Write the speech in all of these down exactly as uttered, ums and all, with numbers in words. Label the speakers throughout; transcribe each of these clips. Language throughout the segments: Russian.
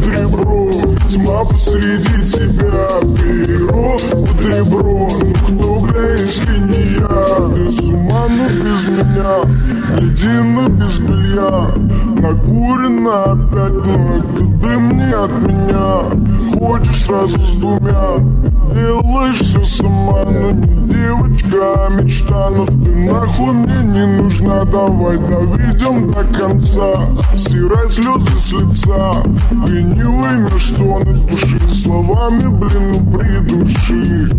Speaker 1: под ребро, тьма посреди тебя. Перо под ребро, ну кто, бля, если не я? Ты с ума, но без меня, ледина без белья, накурена опять, но это дым не от меня. Хочешь сразу с двумя, делаешь все сама, но не девочка, а мечта. Но ты нахуй мне не нужна, давай доведем до конца. Стирай слезы с лица, ты не уймешь, что на душе. Словами, блин, ну придуши.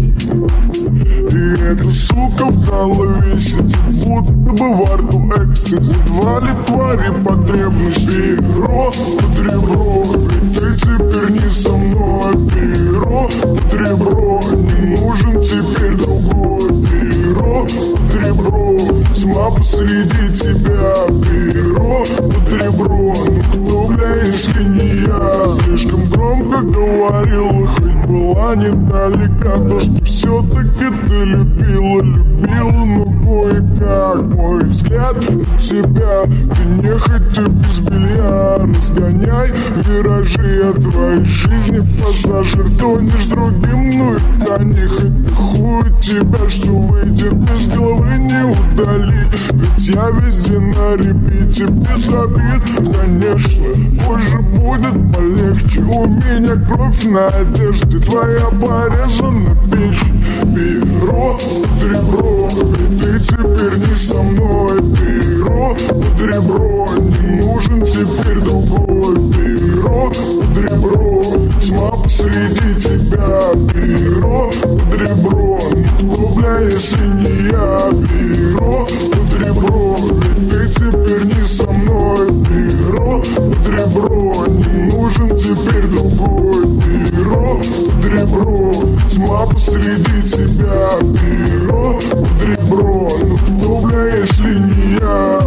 Speaker 1: И эта сука в голове сидит, будто бы во рту экстази. Два ли твари потребности? Перо под ребро, ведь ты теперь не со мной. Перо под ребро, не нужен теперь другой. Перо под ребро, тьма посреди тебя. Перо под ребро, ну кто, бля, если не я? Слишком громко говорила, хоть была недалека. То, что все-таки ты любила, любила, но кое-как. Мой взгляд на тебя, ты нехотя без белья. Разгоняй виражи от твоей жизни, пассажир. Тонешь с другим, ну и да, нехотя хуй тебя, что выйдет без головы, не удали. Ведь я везде на репите, без обид, конечно. Позже будет полегче, у меня кровь на одежде, твоя порезана печень. Перо под ребро, ведь ты теперь не со мной. Перо под ребро, не нужен теперь другой. Перо под ребро, тьма посреди тебя. Перо под ребро, никто, бля, если не я. Перо под ребро, ведь ты теперь не со мной. Перо под ребро, не нужен теперь другой. Перо под ребро, тьма посреди тебя. Перо под ребро, ну кто, бля, если не я?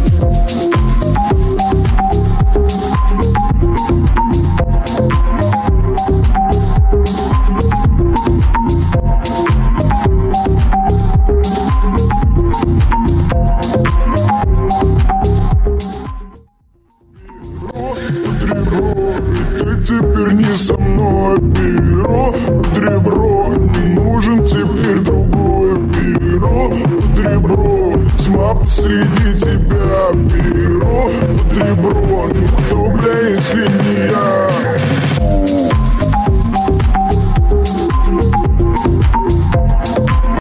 Speaker 1: Теперь не со мной. Перо под ребро, не нужен теперь другой. Перо под ребро, тьма посреди тебя. Перо под ребро, ну кто, бля, если не я?